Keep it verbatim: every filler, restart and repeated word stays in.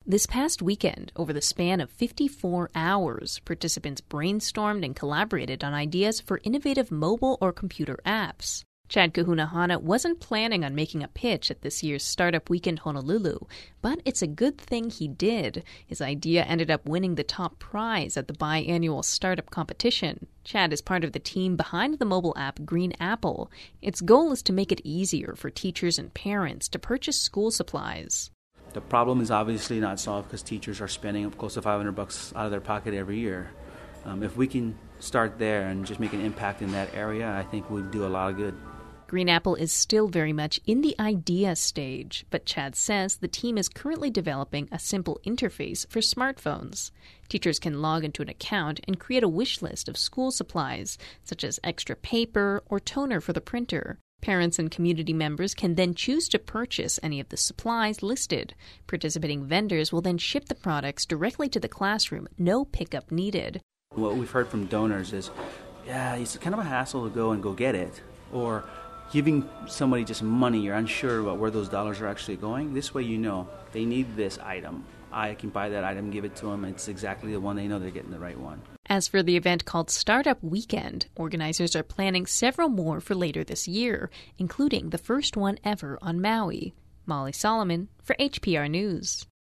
This past weekend, over the span of fifty-four hours, participants brainstormed and collaborated on ideas for innovative mobile or computer apps. Chad Kahuna-Hana wasn't planning on making a pitch at this year's Startup Weekend Honolulu, but it's a good thing he did. His idea ended up winning the top prize at the biannual startup competition. Chad is part of the team behind the mobile app Green Apple. Its goal is to make it easier for teachers and parents to purchase school supplies. The problem is obviously not solved because teachers are spending close to five hundred bucks out of their pocket every year. Um, if we can start there and just make an impact in that area, I think we'd do a lot of good. Green Apple is still very much in the idea stage, but Chad says the team is currently developing a simple interface for smartphones. Teachers can log into an account and create a wish list of school supplies, such as extra paper or toner for the printer. Parents and community members can then choose to purchase any of the supplies listed. Participating vendors will then ship the products directly to the classroom, no pickup needed. What we've heard from donors is, yeah, it's kind of a hassle to go and go get it, or giving somebody just money, you're unsure about where those dollars are actually going. This way you know they need this item. I can buy that item, give it to them. It's exactly the one. They know they're getting the right one. As for the event called Startup Weekend, organizers are planning several more for later this year, including the first one ever on Maui. Molly Solomon for H P R News.